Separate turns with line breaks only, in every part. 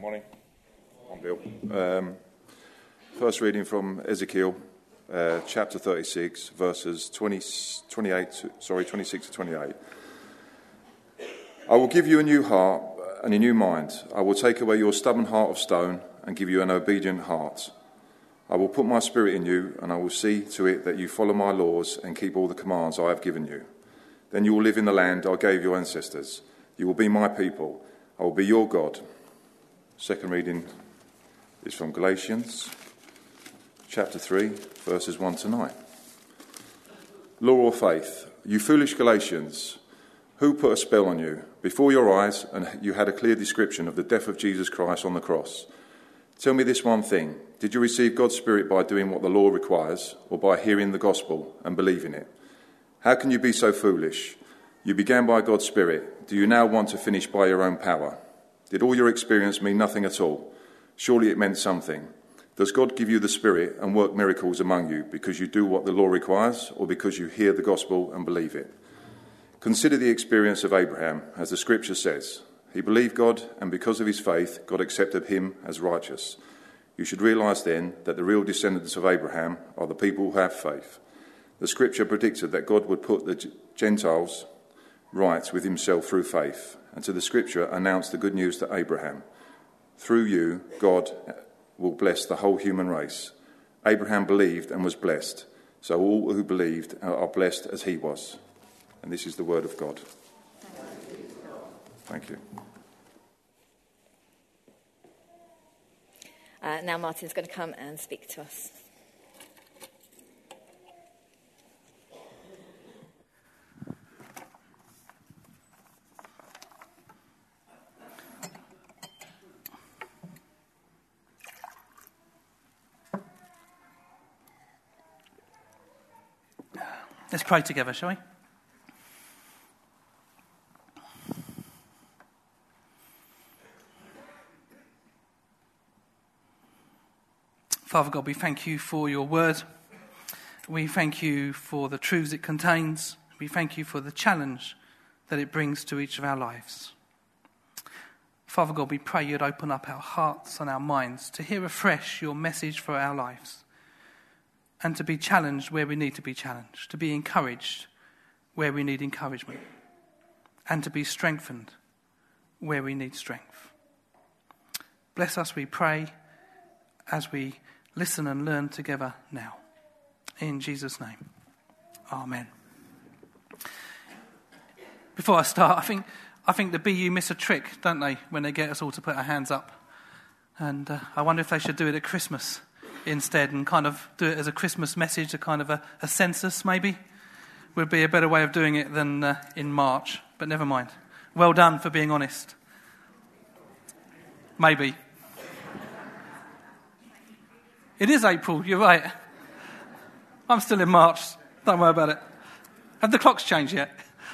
Morning. I'm Bill. First reading from Ezekiel, chapter 36, verses 26 to 28. I will give you a new heart and a new mind. I will take away your stubborn heart of stone and give you an obedient heart. I will put my spirit in you, and I will see to it that you follow my laws and keep all the commands I have given you. Then you will live in the land I gave your ancestors. You will be my people. I will be your God. Second reading is from Galatians, chapter 3, verses 1 to 9. Law or faith? You foolish Galatians, who put a spell on you? Before your eyes, and you had a clear description of the death of Jesus Christ on the cross. Tell me this one thing. Did you receive God's Spirit by doing what the law requires, or by hearing the gospel and believing it? How can you be so foolish? You began by God's Spirit. Do you now want to finish by your own power? Did all your experience mean nothing at all? Surely it meant something. Does God give you the Spirit and work miracles among you because you do what the law requires, or because you hear the gospel and believe it? Consider the experience of Abraham, as the scripture says. He believed God, and because of his faith, God accepted him as righteous. You should realise then that the real descendants of Abraham are the people who have faith. The scripture predicted that God would put the Gentiles right with himself through faith, and to the scripture announced the good news to Abraham. Through you, God will bless the whole human race. Abraham believed and was blessed, so all who believed are blessed as he was. And this is the word of God. Thank you.
Now Martin's going to come and speak to us.
Let's pray together, shall we? Father God, we thank you for your word. We thank you for the truths it contains. We thank you for the challenge that it brings to each of our lives. Father God, we pray you'd open up our hearts and our minds to hear afresh your message for our lives, and to be challenged where we need to be challenged, to be encouraged where we need encouragement, and to be strengthened where we need strength. Bless us, we pray, as we listen and learn together now. In Jesus' name, amen. Before I start, I think the BU miss a trick, don't they, when they get us all to put our hands up? And I wonder if they should do it at Christmas instead, and kind of do it as a Christmas message, a kind of a census maybe. Would be a better way of doing it than in March, but never mind. Well done for being honest. Maybe. It is April, you're right. I'm still in March, don't worry about it. Have the clocks changed yet?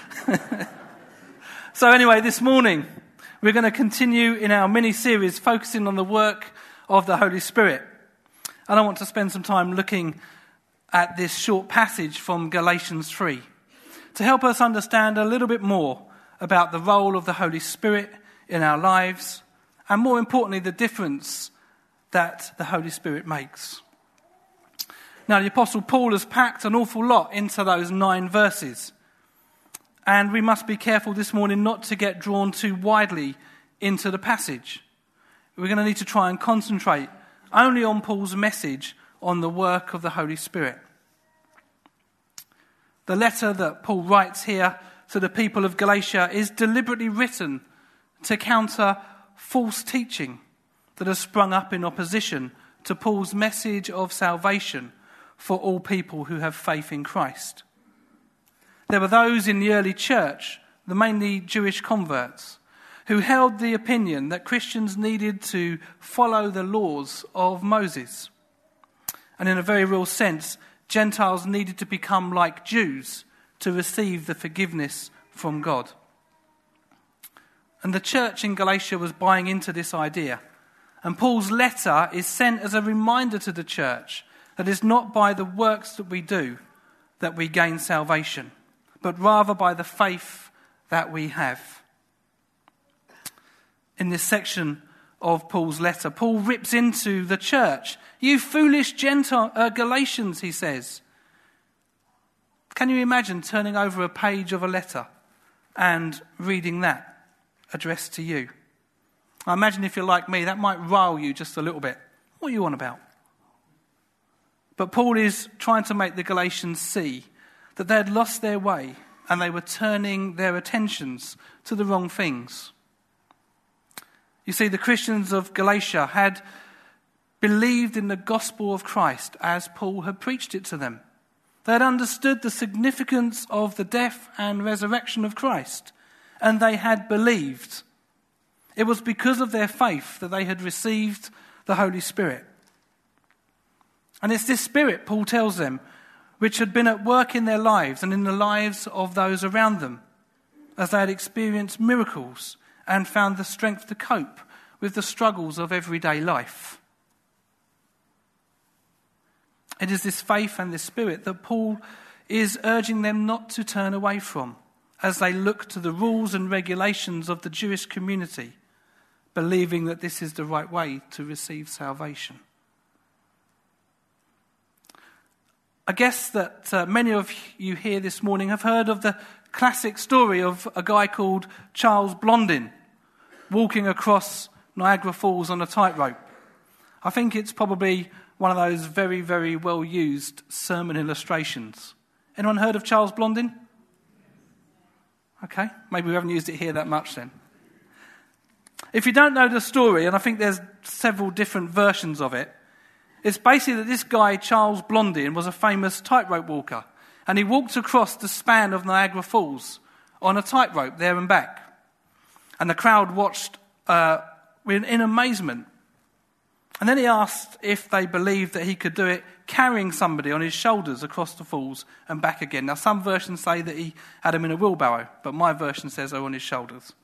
So anyway, this morning we're going to continue in our mini-series focusing on the work of the Holy Spirit. And I want to spend some time looking at this short passage from Galatians 3 to help us understand a little bit more about the role of the Holy Spirit in our lives, and more importantly, the difference that the Holy Spirit makes. Now, the Apostle Paul has packed an awful lot into those 9 verses, and we must be careful this morning not to get drawn too widely into the passage. We're going to need to try and concentrate only on Paul's message on the work of the Holy Spirit. The letter that Paul writes here to the people of Galatia is deliberately written to counter false teaching that has sprung up in opposition to Paul's message of salvation for all people who have faith in Christ. There were those in the early church, the mainly Jewish converts, who held the opinion that Christians needed to follow the laws of Moses. And in a very real sense, Gentiles needed to become like Jews to receive the forgiveness from God. And the church in Galatia was buying into this idea. And Paul's letter is sent as a reminder to the church that it's not by the works that we do that we gain salvation, but rather by the faith that we have. In this section of Paul's letter. Paul rips into the church. You foolish Galatians, he says. Can you imagine turning over a page of a letter and reading that addressed to you? I imagine if you're like me, that might rile you just a little bit. What are you on about? But Paul is trying to make the Galatians see that they had lost their way and they were turning their attentions to the wrong things. You see, the Christians of Galatia had believed in the gospel of Christ as Paul had preached it to them. They had understood the significance of the death and resurrection of Christ, and they had believed. It was because of their faith that they had received the Holy Spirit. And it's this Spirit, Paul tells them, which had been at work in their lives and in the lives of those around them, as they had experienced miracles and found the strength to cope with the struggles of everyday life. It is this faith and this Spirit that Paul is urging them not to turn away from as they look to the rules and regulations of the Jewish community, believing that this is the right way to receive salvation. I guess that many of you here this morning have heard of the classic story of a guy called Charles Blondin walking across Niagara Falls on a tightrope. I think it's probably one of those very, very well-used sermon illustrations. Anyone heard of Charles Blondin? Okay, maybe we haven't used it here that much then. If you don't know the story, and I think there's several different versions of it, it's basically that this guy, Charles Blondin, was a famous tightrope walker. And he walked across the span of Niagara Falls on a tightrope there and back. And the crowd watched in amazement. And then he asked if they believed that he could do it carrying somebody on his shoulders across the falls and back again. Now, some versions say that he had him in a wheelbarrow, but my version says they were on his shoulders.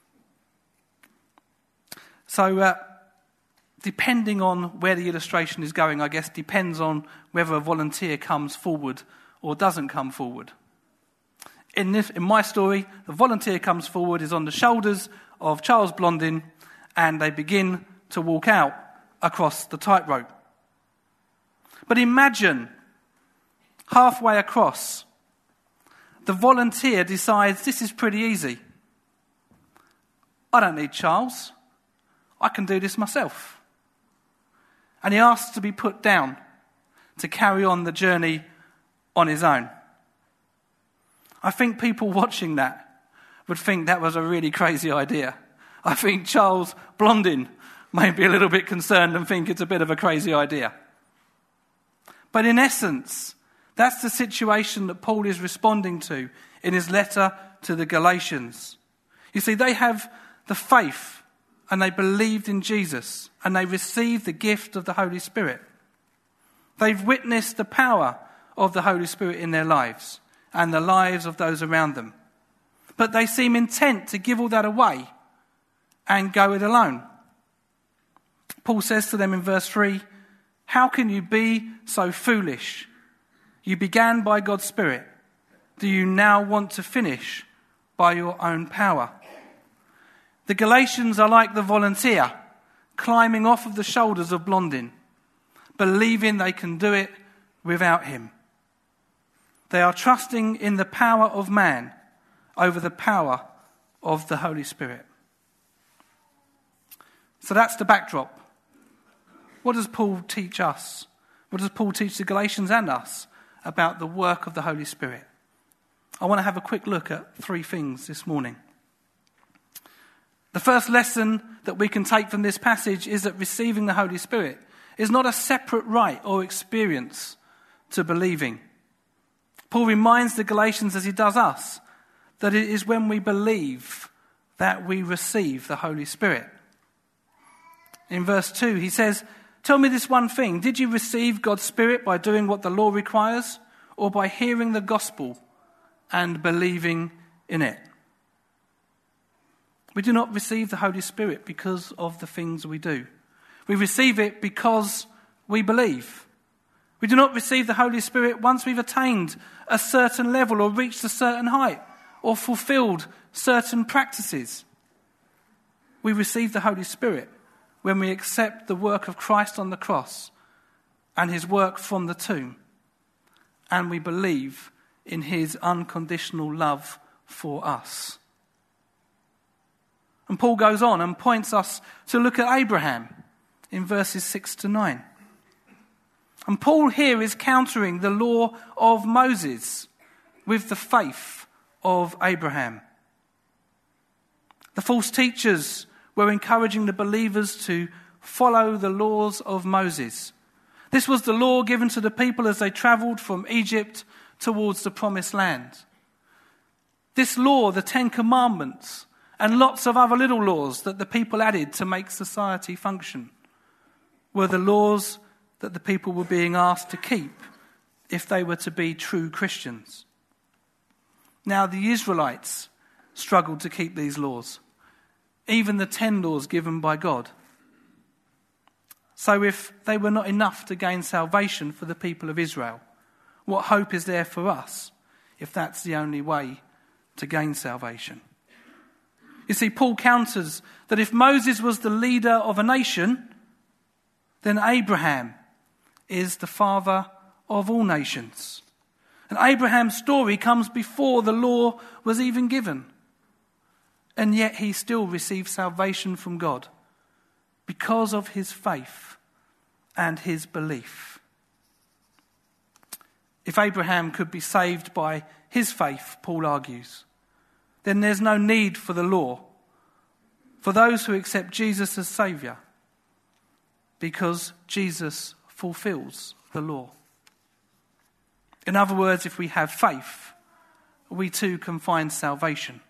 So, depending on where the illustration is going, I guess, depends on whether a volunteer comes forward or doesn't come forward. In my story, the volunteer comes forward, is on the shoulders of Charles Blondin, and they begin to walk out across the tightrope. But imagine, halfway across, the volunteer decides this is pretty easy. I don't need Charles. I can do this myself. And he asks to be put down to carry on the journey on his own. I think people watching that would think that was a really crazy idea. I think Charles Blondin may be a little bit concerned and think it's a bit of a crazy idea. But in essence, that's the situation that Paul is responding to in his letter to the Galatians. You see, they have the faith and they believed in Jesus and they received the gift of the Holy Spirit. They've witnessed the power of the Holy Spirit in their lives and the lives of those around them. But they seem intent to give all that away and go it alone. Paul says to them in verse 3, "How can you be so foolish? You began by God's Spirit. Do you now want to finish by your own power?" The Galatians are like the volunteer, climbing off of the shoulders of Blondin, believing they can do it without him. They are trusting in the power of man over the power of the Holy Spirit. So that's the backdrop. What does Paul teach us? What does Paul teach the Galatians and us about the work of the Holy Spirit? I want to have a quick look at three things this morning. The first lesson that we can take from this passage is that receiving the Holy Spirit is not a separate right or experience to believing. Paul reminds the Galatians, as he does us, that it is when we believe that we receive the Holy Spirit. In verse 2, he says, "Tell me this one thing. Did you receive God's Spirit by doing what the law requires, or by hearing the gospel and believing in it?" We do not receive the Holy Spirit because of the things we do. We receive it because we believe. We do not receive the Holy Spirit once we've attained a certain level or reached a certain height or fulfilled certain practices. We receive the Holy Spirit when we accept the work of Christ on the cross and his work from the tomb, and we believe in his unconditional love for us. And Paul goes on and points us to look at Abraham in verses 6 to 9. And Paul here is countering the law of Moses with the faith of Abraham. The false teachers were encouraging the believers to follow the laws of Moses. This was the law given to the people as they travelled from Egypt towards the promised land. This law, the 10 Commandments, and lots of other little laws that the people added to make society function, were the laws that the people were being asked to keep if they were to be true Christians. Now, the Israelites struggled to keep these laws, even the 10 laws given by God. So if they were not enough to gain salvation for the people of Israel, what hope is there for us if that's the only way to gain salvation? You see, Paul counters that if Moses was the leader of a nation, then Abraham is the father of all nations. And Abraham's story comes before the law was even given. And yet he still received salvation from God because of his faith and his belief. If Abraham could be saved by his faith, Paul argues, then there's no need for the law for those who accept Jesus as Saviour, because Jesus fulfills the law. In other words, if we have faith, we too can find salvation.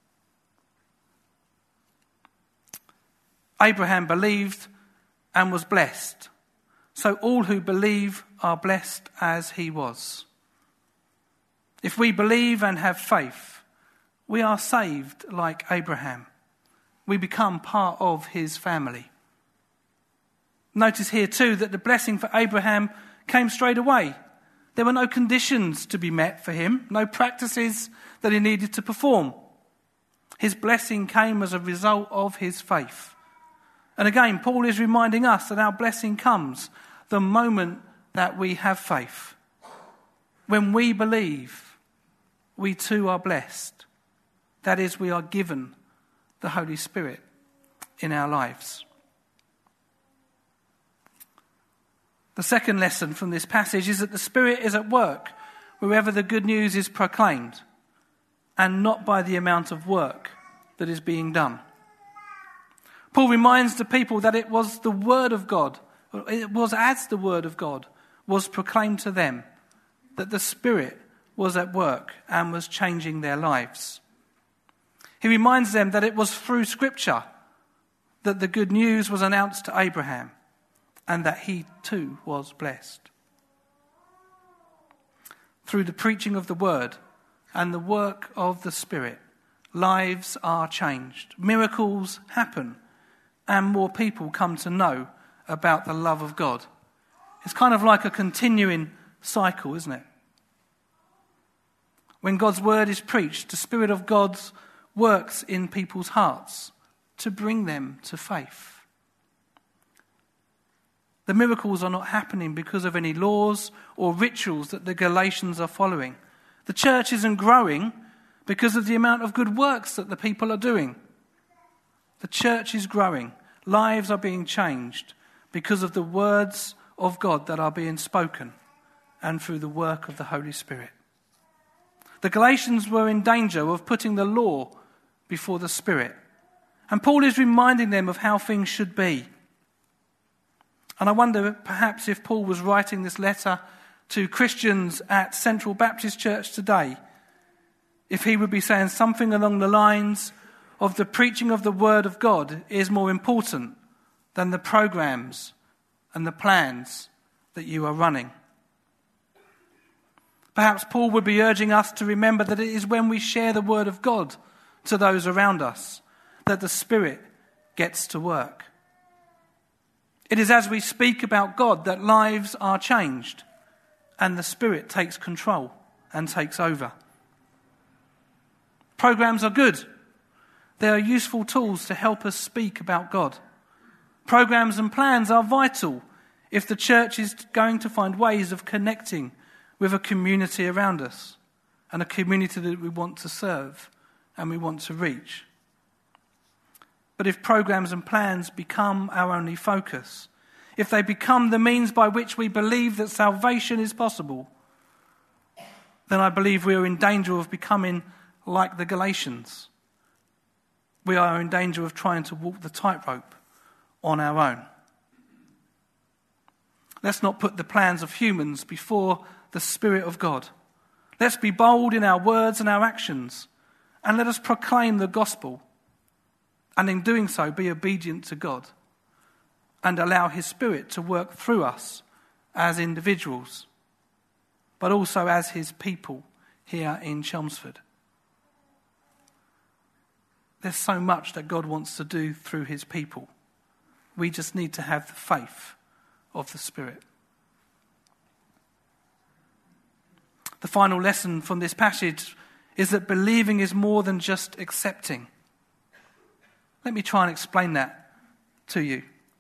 Abraham believed and was blessed, so all who believe are blessed as he was. If we believe and have faith, we are saved like Abraham. We become part of his family. Notice here too that the blessing for Abraham came straight away. There were no conditions to be met for him, no practices that he needed to perform. His blessing came as a result of his faith. And again, Paul is reminding us that our blessing comes the moment that we have faith. When we believe, we too are blessed. That is, we are given the Holy Spirit in our lives. The second lesson from this passage is that the Spirit is at work wherever the good news is proclaimed, and not by the amount of work that is being done. Paul reminds the people that it was the Word of God, it was as the Word of God was proclaimed to them, that the Spirit was at work and was changing their lives. He reminds them that it was through Scripture that the good news was announced to Abraham, and that he too was blessed. Through the preaching of the Word and the work of the Spirit, lives are changed, miracles happen, and more people come to know about the love of God. It's kind of like a continuing cycle, isn't it? When God's Word is preached, the Spirit of God works in people's hearts to bring them to faith. The miracles are not happening because of any laws or rituals that the Galatians are following. The church isn't growing because of the amount of good works that the people are doing. The church is growing. Lives are being changed because of the words of God that are being spoken and through the work of the Holy Spirit. The Galatians were in danger of putting the law before the Spirit. And Paul is reminding them of how things should be. And I wonder perhaps if Paul was writing this letter to Christians at Central Baptist Church today, if he would be saying something along the lines of the preaching of the Word of God is more important than the programs and the plans that you are running. Perhaps Paul would be urging us to remember that it is when we share the Word of God to those around us that the Spirit gets to work. It is as we speak about God that lives are changed and the Spirit takes control and takes over. Programs are good. They are useful tools to help us speak about God. Programs and plans are vital if the church is going to find ways of connecting with a community around us and a community that we want to serve and we want to reach. But if programs and plans become our only focus, if they become the means by which we believe that salvation is possible, then I believe we are in danger of becoming like the Galatians. We are in danger of trying to walk the tightrope on our own. Let's not put the plans of humans before the Spirit of God. Let's be bold in our words and our actions, and let us proclaim the gospel, and in doing so be obedient to God, and allow his Spirit to work through us as individuals, but also as his people here in Chelmsford. There's so much that God wants to do through his people. We just need to have the faith of the Spirit. The final lesson from this passage is that believing is more than just accepting. Let me try and explain that to you.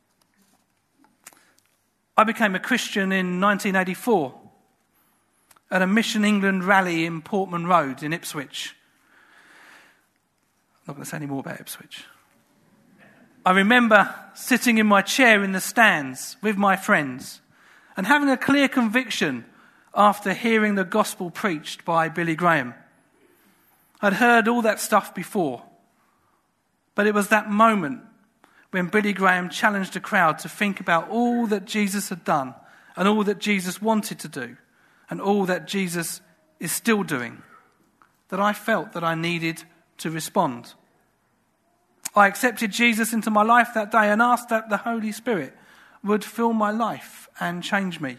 I became a Christian in 1984 at a Mission England rally in Portman Road in Ipswich. I'm not going to say any more about Ipswich. I remember sitting in my chair in the stands with my friends and having a clear conviction after hearing the gospel preached by Billy Graham. I'd heard all that stuff before, but it was that moment when Billy Graham challenged the crowd to think about all that Jesus had done and all that Jesus wanted to do and all that Jesus is still doing, that I felt that I needed to respond. I accepted Jesus into my life that day and asked that the Holy Spirit would fill my life and change me.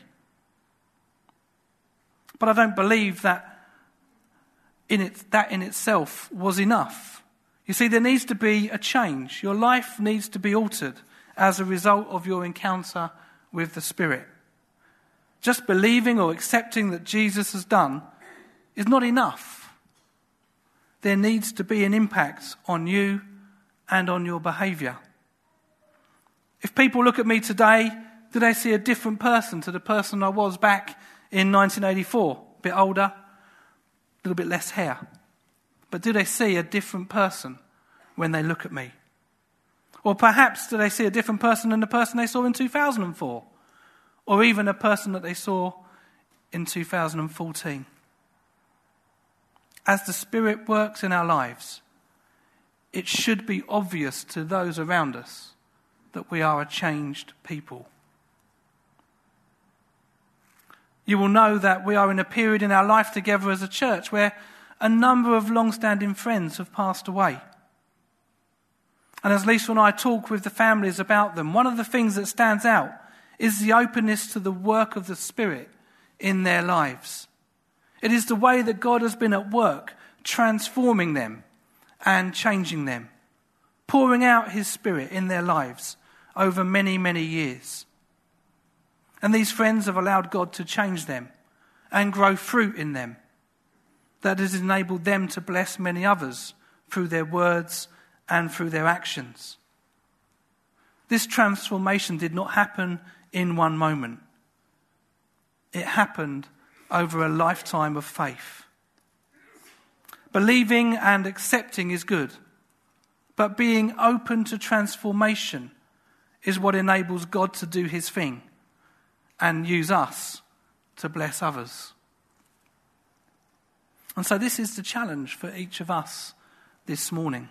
But I don't believe that in itself was enough. You see, there needs to be a change. Your life needs to be altered as a result of your encounter with the Spirit. Just believing or accepting that Jesus has done is not enough. There needs to be an impact on you and on your behaviour. If people look at me today, do they see a different person to the person I was back in 1984? A bit older, a little bit less hair. But do they see a different person when they look at me? Or perhaps do they see a different person than the person they saw in 2004? Or even a person that they saw in 2014? As the Spirit works in our lives, it should be obvious to those around us that we are a changed people. You will know that we are in a period in our life together as a church where a number of long-standing friends have passed away. And as Lisa and I talk with the families about them, one of the things that stands out is the openness to the work of the Spirit in their lives. It is the way that God has been at work transforming them and changing them, pouring out his Spirit in their lives over many, many years. And these friends have allowed God to change them and grow fruit in them that has enabled them to bless many others through their words and through their actions. This transformation did not happen in one moment. It happened over a lifetime of faith. Believing and accepting is good, but being open to transformation is what enables God to do his thing and use us to bless others. And so this is the challenge for each of us this morning.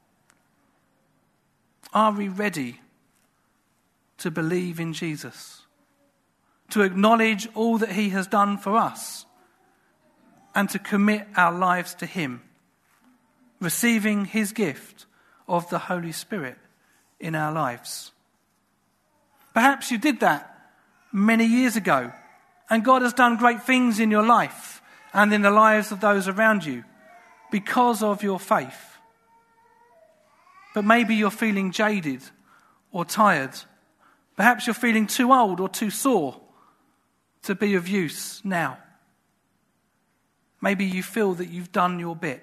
Are we ready to believe in Jesus, to acknowledge all that he has done for us, and to commit our lives to him, receiving his gift of the Holy Spirit in our lives? Perhaps you did that many years ago, and God has done great things in your life and in the lives of those around you because of your faith. But maybe you're feeling jaded or tired. Perhaps you're feeling too old or too sore to be of use now. Maybe you feel that you've done your bit.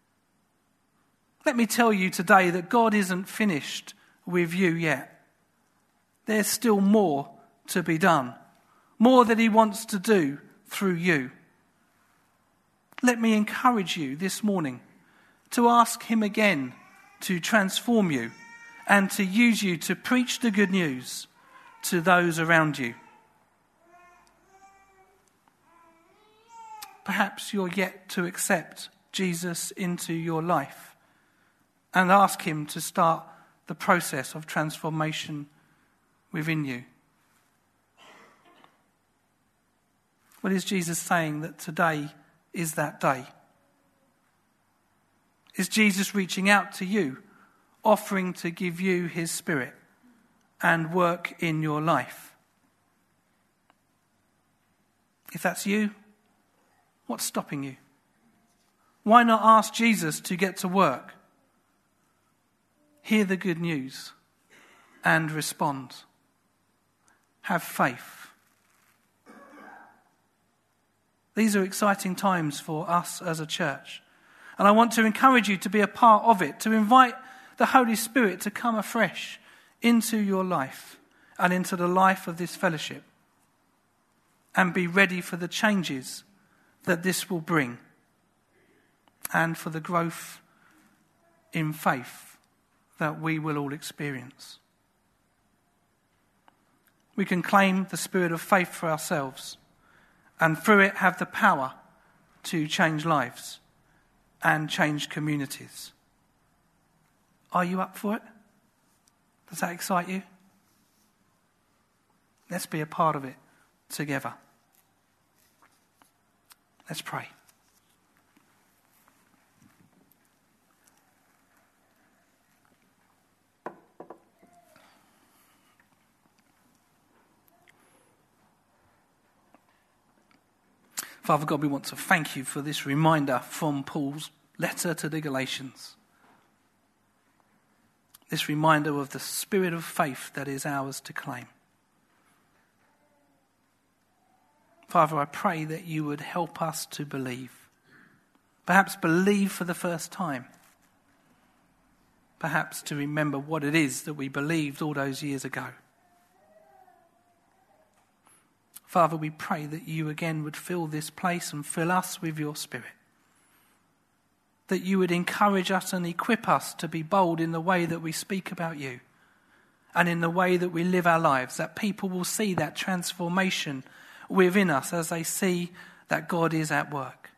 Let me tell you today that God isn't finished with you yet. there's still more to be done, more that he wants to do through you. Let me encourage you this morning to ask him again to transform you and to use you to preach the good news to those around you. Perhaps you're yet to accept Jesus into your life and ask him to start the process of transformation within you. Well, is Jesus saying that today is that day? Is Jesus reaching out to you, offering to give you his Spirit and work in your life? If that's you, what's stopping you? Why not ask Jesus to get to work? Hear the good news and respond. Have faith. These are exciting times for us as a church. And I want to encourage you to be a part of it, to invite the Holy Spirit to come afresh into your life and into the life of this fellowship, and be ready for the changes that this will bring and for the growth in faith that we will all experience. We can claim the spirit of faith for ourselves and through it have the power to change lives and change communities. Are you up for it? Does that excite you? Let's be a part of it together. Let's pray. Father God, we want to thank you for this reminder from Paul's letter to the Galatians. This reminder of the spirit of faith that is ours to claim. Father, I pray that you would help us to believe. Perhaps believe for the first time. Perhaps to remember what it is that we believed all those years ago. Father, we pray that you again would fill this place and fill us with your Spirit. That you would encourage us and equip us to be bold in the way that we speak about you and in the way that we live our lives, that people will see that transformation within us as they see that God is at work.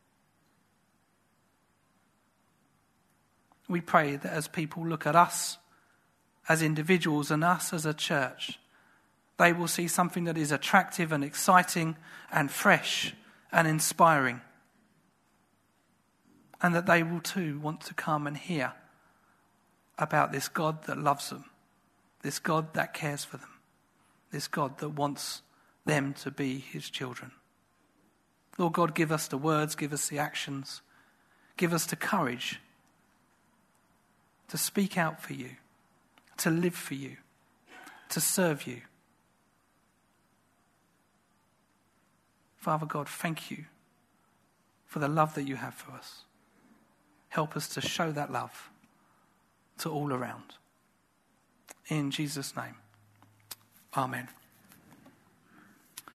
We pray that as people look at us as individuals and us as a church, they will see something that is attractive and exciting and fresh and inspiring. And that they will too want to come and hear about this God that loves them, this God that cares for them, this God that wants them to be his children. Lord God, give us the words, give us the actions, give us the courage to speak out for you, to live for you, to serve you. Father God, thank you for the love that you have for us. Help us to show that love to all around. In Jesus' name, amen.